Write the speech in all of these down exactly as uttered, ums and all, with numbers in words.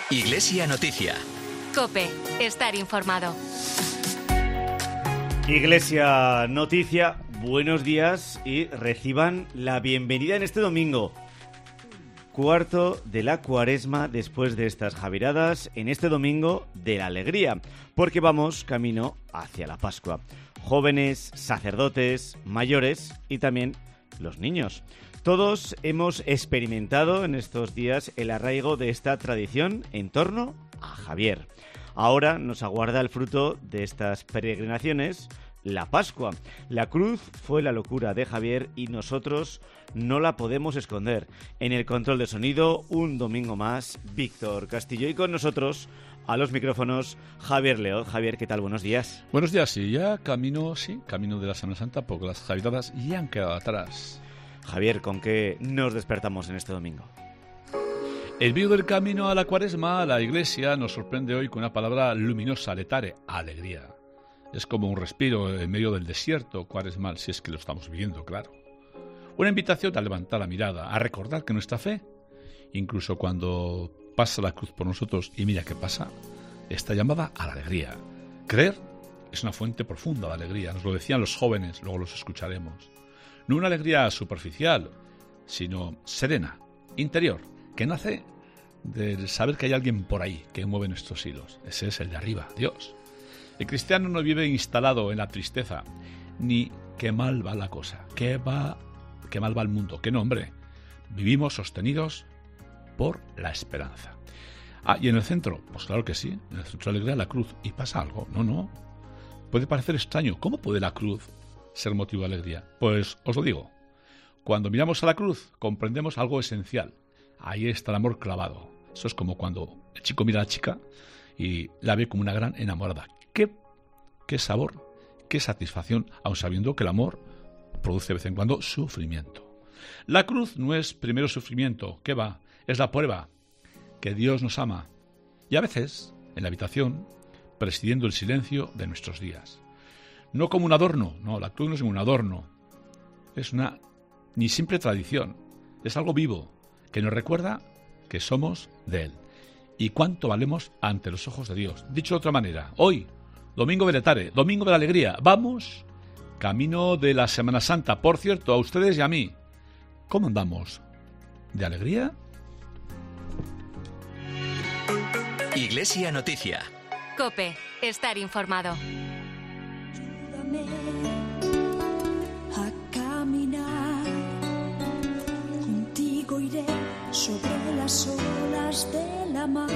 Iglesia Noticia. COPE. Estar informado. Iglesia Noticia, buenos días y reciban la bienvenida en este domingo. Cuarto de la Cuaresma después de estas javiradas, en este domingo de la alegría, porque vamos camino hacia la Pascua. Jóvenes, sacerdotes, mayores y también los niños. Todos hemos experimentado en estos días el arraigo de esta tradición en torno a Javier. Ahora nos aguarda el fruto de estas peregrinaciones, la Pascua. La cruz fue la locura de Javier y nosotros no la podemos esconder. En el control de sonido, un domingo más, Víctor Castillo, y con nosotros a los micrófonos Javier León. Javier, ¿qué tal? Buenos días. Buenos días, sí, ya camino, sí, camino de la Semana Santa, porque las javiradas ya han quedado atrás. Javier, ¿con qué nos despertamos en este domingo? El vídeo del camino a la Cuaresma, a la Iglesia, nos sorprende hoy con una palabra luminosa, letare, alegría. Es como un respiro en medio del desierto cuaresmal, si es que lo estamos viviendo, claro. Una invitación a levantar la mirada, a recordar que nuestra fe, incluso cuando pasa la cruz por nosotros y mira qué pasa, está llamada a la alegría. Creer es una fuente profunda de alegría, nos lo decían los jóvenes, luego los escucharemos. No una alegría superficial, sino serena, interior, que nace del saber que hay alguien por ahí que mueve nuestros hilos. Ese es el de arriba, Dios. El cristiano no vive instalado en la tristeza, ni qué mal va la cosa, qué, va, qué mal va el mundo, qué no, hombre. Vivimos sostenidos por la esperanza. Ah, ¿y en el centro? Pues claro que sí, en el centro de la alegría la cruz. ¿Y pasa algo? No, no. Puede parecer extraño. ¿Cómo puede la cruz ser motivo de alegría? Pues os lo digo. Cuando miramos a la cruz, comprendemos algo esencial. Ahí está el amor clavado. Eso es como cuando el chico mira a la chica y la ve como una gran enamorada. ¿Qué, qué sabor, qué satisfacción, aun sabiendo que el amor produce de vez en cuando sufrimiento. La cruz no es primero sufrimiento, ¿qué va? Es la prueba, que Dios nos ama. Y a veces, en la habitación, presidiendo el silencio de nuestros días. No como un adorno, no, la cruz no es un adorno. Es una ni simple tradición, es algo vivo, que nos recuerda que somos de Él. Y cuánto valemos ante los ojos de Dios. Dicho de otra manera, hoy, domingo de letare, domingo de la alegría, vamos camino de la Semana Santa. Por cierto, a ustedes y a mí, ¿cómo andamos? ¿De alegría? Iglesia Noticia. COPE. Estar informado. Ayúdame a caminar, contigo iré sobre las olas de la mar.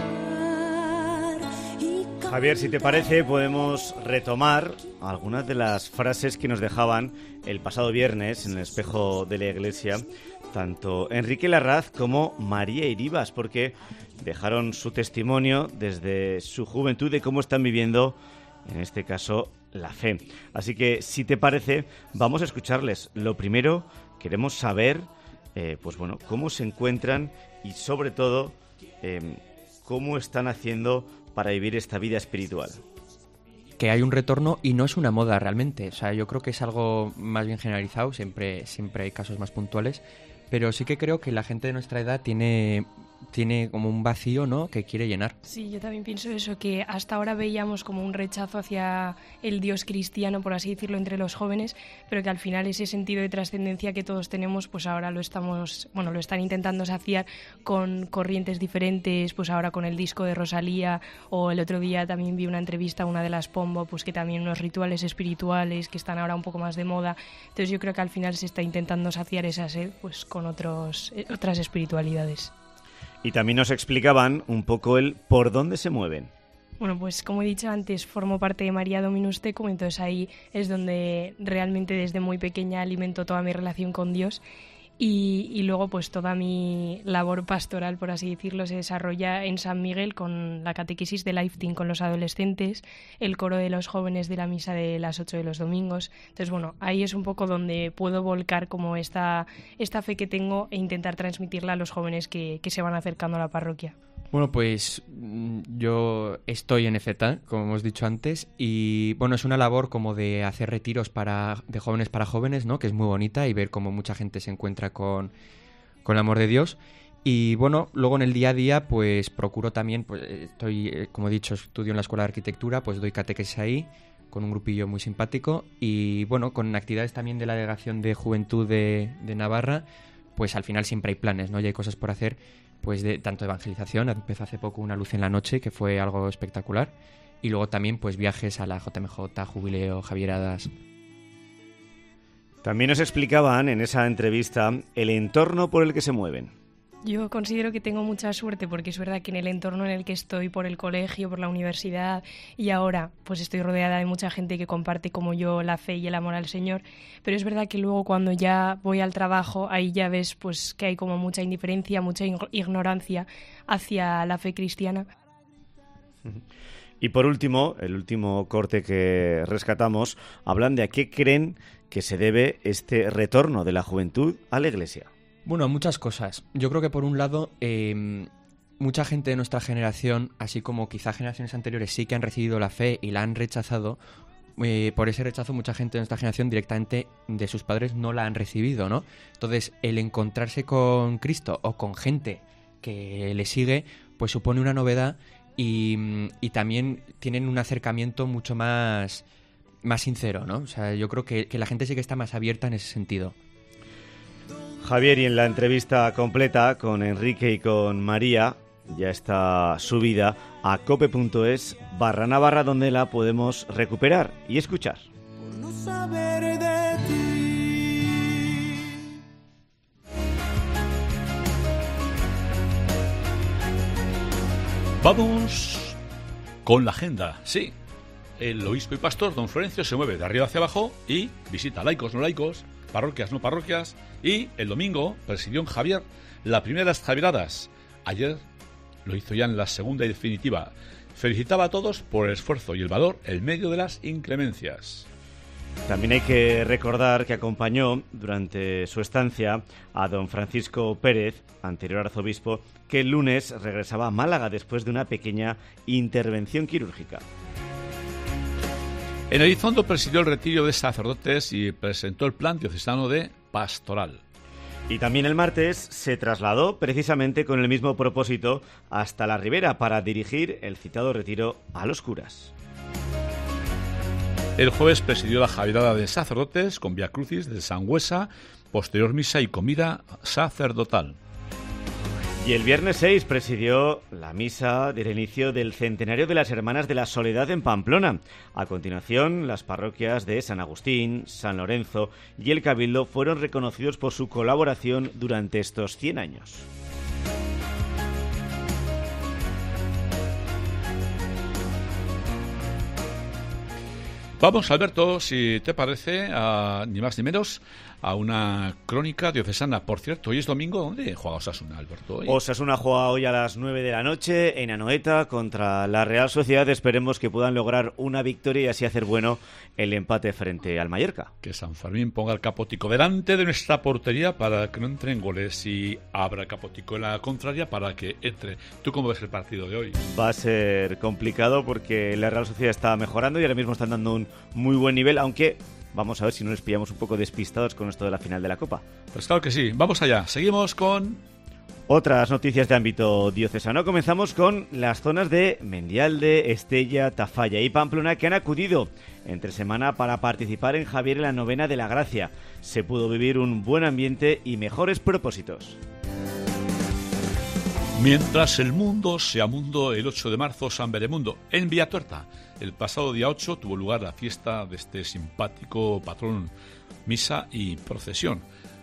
Y Javier, si te parece, podemos retomar algunas de las frases que nos dejaban el pasado viernes en el espejo de la Iglesia, tanto Enrique Larraz como María Iribas, porque dejaron su testimonio desde su juventud de cómo están viviendo, en este caso, la fe. Así que, si te parece, vamos a escucharles. Lo primero, queremos saber, eh, pues bueno, cómo se encuentran y, sobre todo, eh, cómo están haciendo para vivir esta vida espiritual. Que hay un retorno y no es una moda realmente. O sea, yo creo que es algo más bien generalizado, siempre, siempre hay casos más puntuales, pero sí que creo que la gente de nuestra edad tiene, tiene como un vacío, ¿no?, que quiere llenar. Sí, yo también pienso eso, que hasta ahora veíamos como un rechazo hacia el Dios cristiano, por así decirlo, entre los jóvenes, pero que al final ese sentido de trascendencia que todos tenemos, pues ahora lo estamos, bueno, lo están intentando saciar con corrientes diferentes, pues ahora con el disco de Rosalía, o el otro día también vi una entrevista a una de las Pombo, pues que también unos rituales espirituales que están ahora un poco más de moda. Entonces yo creo que al final se está intentando saciar esa sed, pues con otros, otras espiritualidades. Y también nos explicaban un poco el por dónde se mueven. Bueno, pues como he dicho antes, formo parte de María Dominus Tecum, entonces ahí es donde realmente desde muy pequeña alimento toda mi relación con Dios. Y, y luego pues toda mi labor pastoral, por así decirlo, se desarrolla en San Miguel con la catequesis de Life Team con los adolescentes, el coro de los jóvenes de la misa de las ocho de los domingos. Entonces bueno, ahí es un poco donde puedo volcar como esta, esta fe que tengo e intentar transmitirla a los jóvenes que, que se van acercando a la parroquia. Bueno, pues yo estoy en F E T A, como hemos dicho antes, y bueno, es una labor como de hacer retiros para de jóvenes para jóvenes, ¿no?, que es muy bonita, y ver cómo mucha gente se encuentra con, con el amor de Dios. Y bueno, luego en el día a día pues procuro también, pues estoy, como he dicho, estudio en la Escuela de Arquitectura, pues doy catequesis ahí con un grupillo muy simpático y bueno, con actividades también de la Delegación de Juventud de, de Navarra, pues al final siempre hay planes, ¿no? Y hay cosas por hacer, pues de tanto de evangelización, empezó hace poco Una luz en la noche, que fue algo espectacular, y luego también pues viajes a la J M J, Jubileo, Javieradas. También nos explicaban en esa entrevista el entorno por el que se mueven. Yo considero que tengo mucha suerte porque es verdad que en el entorno en el que estoy, por el colegio, por la universidad y ahora pues estoy rodeada de mucha gente que comparte como yo la fe y el amor al Señor, pero es verdad que luego cuando ya voy al trabajo ahí ya ves pues que hay como mucha indiferencia, mucha ignorancia hacia la fe cristiana. Y por último, el último corte que rescatamos, hablan de a qué creen que se debe este retorno de la juventud a la Iglesia. Bueno, muchas cosas. Yo creo que por un lado, eh, mucha gente de nuestra generación, así como quizá generaciones anteriores, sí que han recibido la fe y la han rechazado. Eh, por ese rechazo, mucha gente de nuestra generación directamente de sus padres no la han recibido, ¿no? Entonces, el encontrarse con Cristo o con gente que le sigue, pues supone una novedad y, y también tienen un acercamiento mucho más, más sincero, ¿no? O sea, yo creo que, que la gente sí que está más abierta en ese sentido. Javier, y en la entrevista completa con Enrique y con María ya está subida a cope.es barra Navarra, donde la podemos recuperar y escuchar. Por no saber de ti. Vamos con la agenda. Sí, el obispo y pastor don Florencio se mueve de arriba hacia abajo y visita laicos, no laicos, parroquias, no parroquias, y el domingo presidió en Javier la primera de las Javieradas. Ayer lo hizo ya en la segunda y definitiva. Felicitaba a todos por el esfuerzo y el valor en medio de las inclemencias. También hay que recordar que acompañó durante su estancia a don Francisco Pérez, anterior arzobispo, que el lunes regresaba a Málaga después de una pequeña intervención quirúrgica. En Elizondo presidió el retiro de sacerdotes y presentó el plan diocesano de pastoral. Y también el martes se trasladó precisamente con el mismo propósito hasta la Ribera para dirigir el citado retiro a los curas. El jueves presidió la Javierada de sacerdotes con Vía Crucis de Sangüesa, posterior misa y comida sacerdotal. Y el viernes seis presidió la misa del inicio del centenario de las Hermanas de la Soledad en Pamplona. A continuación, las parroquias de San Agustín, San Lorenzo y el Cabildo fueron reconocidos por su colaboración durante estos cien años. Vamos, Alberto, si te parece, a, ni más ni menos, a una crónica diocesana. Por cierto, hoy es domingo, ¿dónde juega Osasuna, Alberto? Hoy? Osasuna juega hoy a las nueve de la noche en Anoeta contra la Real Sociedad. Esperemos que puedan lograr una victoria y así hacer bueno el empate frente al Mallorca. Que San Fermín ponga el Capotico delante de nuestra portería para que no entren goles y abra el Capotico en la contraria para que entre. ¿Tú cómo ves el partido de hoy? Va a ser complicado porque la Real Sociedad está mejorando y ahora mismo están dando un muy buen nivel, aunque vamos a ver si no les pillamos un poco despistados con esto de la final de la Copa. Pues claro que sí, vamos allá, seguimos con otras noticias de ámbito diocesano. Comenzamos con las zonas de Mendialde, Estella, Tafalla y Pamplona que han acudido entre semana para participar en Javier en la novena de la Gracia. Se pudo vivir un buen ambiente y mejores propósitos. Mientras el mundo sea mundo, el ocho de marzo San Beremundo en Villatuerta. El pasado día ocho tuvo lugar la fiesta de este simpático patrón, misa y procesión.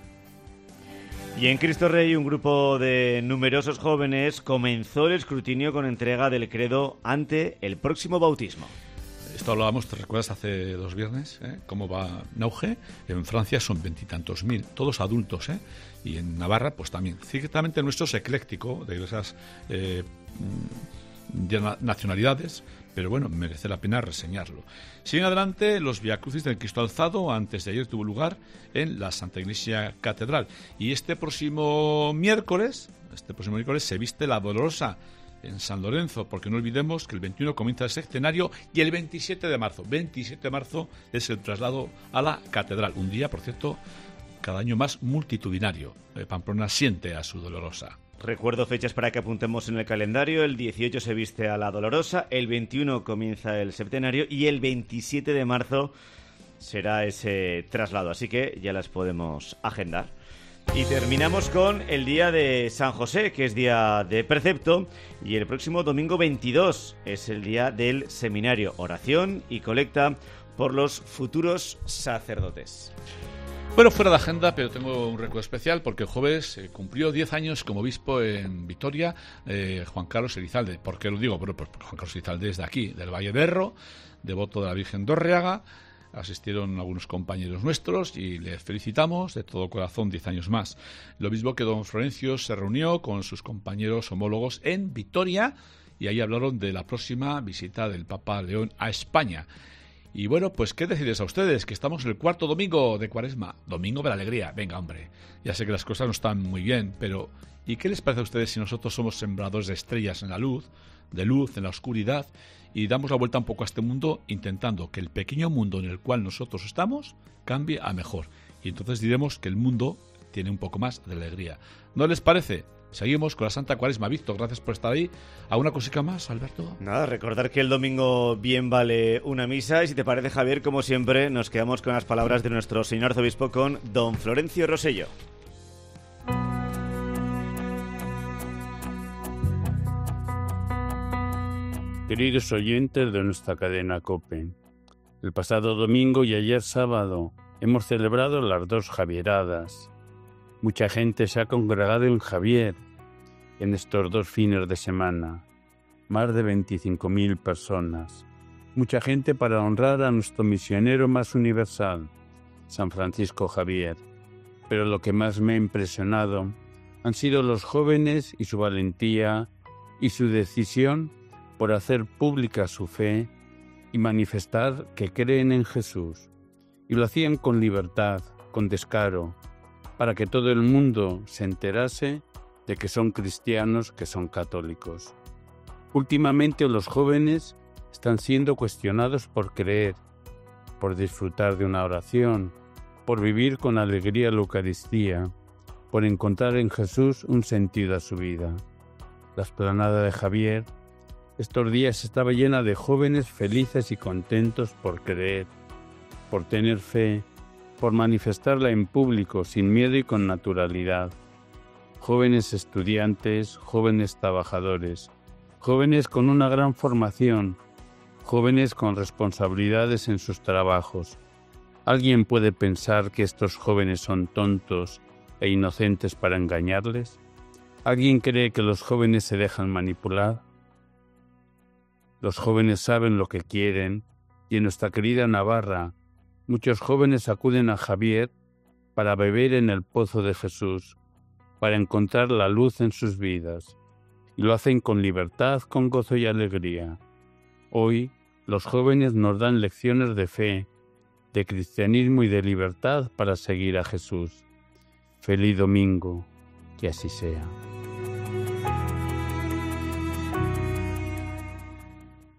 Y en Cristo Rey un grupo de numerosos jóvenes comenzó el escrutinio con entrega del credo ante el próximo bautismo. Esto hablábamos, ¿te recuerdas hace dos viernes? ¿eh? ¿Cómo va en auge? En Francia son veintitantos mil, todos adultos, ¿eh? Y en Navarra, pues también. Ciertamente nuestro es ecléctico, de esas eh, nacionalidades, pero bueno, merece la pena reseñarlo. Siguen adelante los viacrucis del Cristo Alzado. Antes de ayer tuvo lugar en la Santa Iglesia Catedral. Y este próximo miércoles, este próximo miércoles se viste la Dolorosa en San Lorenzo, porque no olvidemos que el veintiuno comienza el sextenario y el veintisiete de marzo, veintisiete de marzo es el traslado a la catedral, un día, por cierto, cada año más multitudinario. Pamplona siente a su Dolorosa. Recuerdo fechas para que apuntemos en el calendario. El dieciocho se viste a la Dolorosa, el veintiuno comienza el septenario y el veintisiete de marzo será ese traslado. Así que ya las podemos agendar. Y terminamos con el día de San José, que es día de precepto, y el próximo domingo veintidós es el día del seminario, oración y colecta por los futuros sacerdotes. Bueno, fuera de agenda, pero tengo un recuerdo especial porque el jueves eh, cumplió diez años como obispo en Vitoria, eh, Juan Carlos Elizalde. ¿Por qué lo digo? Bueno, pues Juan Carlos Elizalde es de aquí, del Valle de Erro, devoto de la Virgen de Orriaga. Asistieron algunos compañeros nuestros y les felicitamos de todo corazón, diez años más. Lo mismo que don Florencio se reunió con sus compañeros homólogos en Vitoria y ahí hablaron de la próxima visita del Papa León a España. Y bueno, pues qué decirles a ustedes, que estamos en el cuarto domingo de Cuaresma, domingo de la alegría. Venga, hombre, ya sé que las cosas no están muy bien, pero ¿y qué les parece a ustedes si nosotros somos sembradores de estrellas en la luz, de luz en la oscuridad, y damos la vuelta un poco a este mundo intentando que el pequeño mundo en el cual nosotros estamos cambie a mejor? Y entonces diremos que el mundo tiene un poco más de alegría. ¿No les parece? Seguimos con la Santa Cuaresma. Víctor, gracias por estar ahí. ¿Alguna cosita más, Alberto? Nada, recordar que el domingo bien vale una misa. Y si te parece, Javier, como siempre, nos quedamos con las palabras de nuestro señor arzobispo con don Florencio Rosselló. Queridos oyentes de nuestra cadena COPE, el pasado domingo y ayer sábado hemos celebrado las dos Javieradas. Mucha gente se ha congregado en Javier en estos dos fines de semana, más de veinticinco mil personas. Mucha gente para honrar a nuestro misionero más universal, San Francisco Javier. Pero lo que más me ha impresionado han sido los jóvenes y su valentía y su decisión por hacer pública su fe y manifestar que creen en Jesús. Y lo hacían con libertad, con descaro, para que todo el mundo se enterase de que son cristianos, que son católicos. Últimamente los jóvenes están siendo cuestionados por creer, por disfrutar de una oración, por vivir con alegría la Eucaristía, por encontrar en Jesús un sentido a su vida. La explanada de Javier estos días estaba llena de jóvenes felices y contentos por creer, por tener fe, por manifestarla en público, sin miedo y con naturalidad. Jóvenes estudiantes, jóvenes trabajadores, jóvenes con una gran formación, jóvenes con responsabilidades en sus trabajos. ¿Alguien puede pensar que estos jóvenes son tontos e inocentes para engañarles? ¿Alguien cree que los jóvenes se dejan manipular? Los jóvenes saben lo que quieren y en nuestra querida Navarra muchos jóvenes acuden a Javier para beber en el pozo de Jesús, para encontrar la luz en sus vidas, y lo hacen con libertad, con gozo y alegría. Hoy los jóvenes nos dan lecciones de fe, de cristianismo y de libertad para seguir a Jesús. Feliz domingo, que así sea.